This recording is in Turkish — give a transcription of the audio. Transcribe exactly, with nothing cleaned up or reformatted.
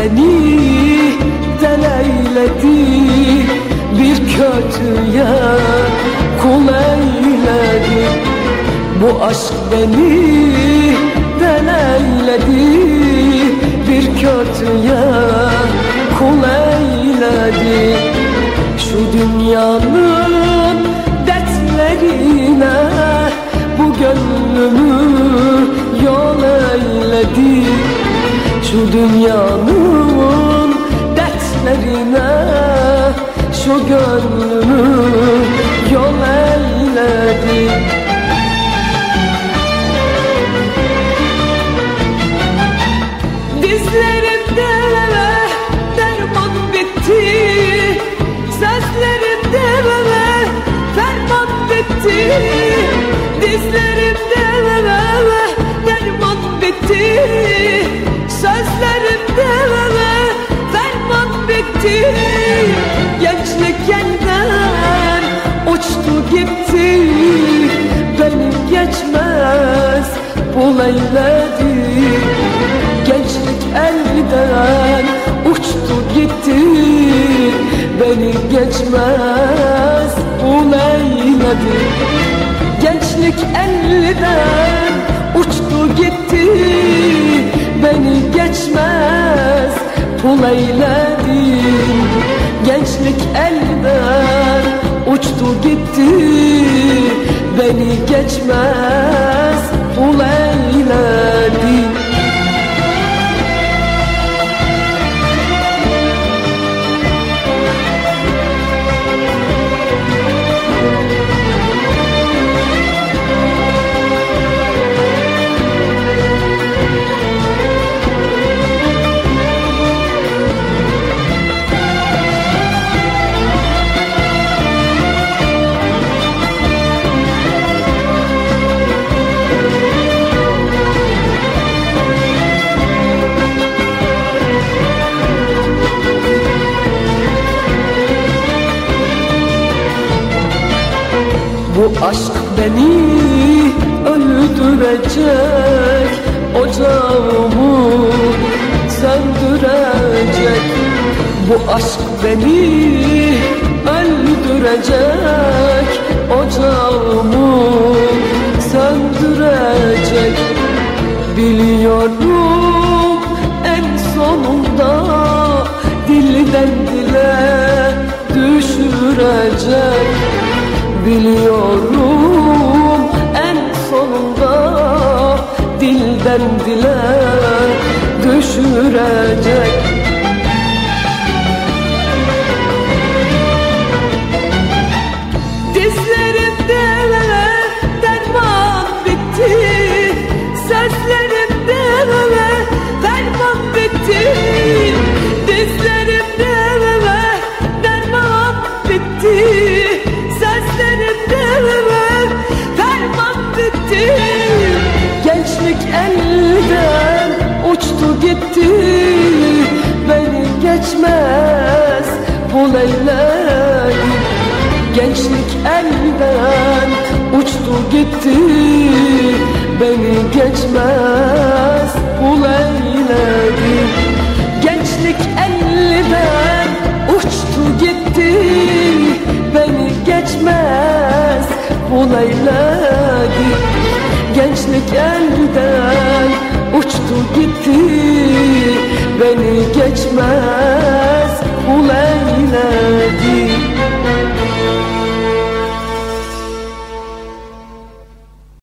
beni deleyledi, bir kötüye kul eyledi. Bu aşk beni deleyledi, bir kötüye kul eyledi. Şu dünyanın dertlerine bu gönlümü yol eyledi. Şu dünyanın dertlerine şu gönlümü yol eyledi. Dizlerimde derman bitti, sözlerimde ferman bitti. Dizlerimde derman bitti, sözlerimde ferman bitti. Gençlik elden uçtu gitti, beni geçmez bul eyledi. Gençlik elden uçtu gitti, beni geçmez bul eyledi. Gençlik elden uçtu gitti, beni geçmez bul eyledi. Gençlik elden uçtu gitti, beni geçmez bul eyledi. Bu aşk beni öldürecek, ocağımı söndürecek. Bu aşk beni öldürecek, ocağımı söndürecek. Biliyorum en sonunda dilden dile düşürecek. Biliyorum en sonunda dilden dile düşürecek. Dizlerimde derman bitti, sözlerimde derman bitti. Dizlerimde derman bitti, sözlerimde ferman bitti. Gençlik elden uçtu gitti, beni geçmez bul eyledi. Gençlik elden uçtu gitti, beni geçmez bul eyledi. Gençlik elden uçtu gitti, beni geçmez bul eyledi. Gençlik elden uçtu gitti, beni geçmez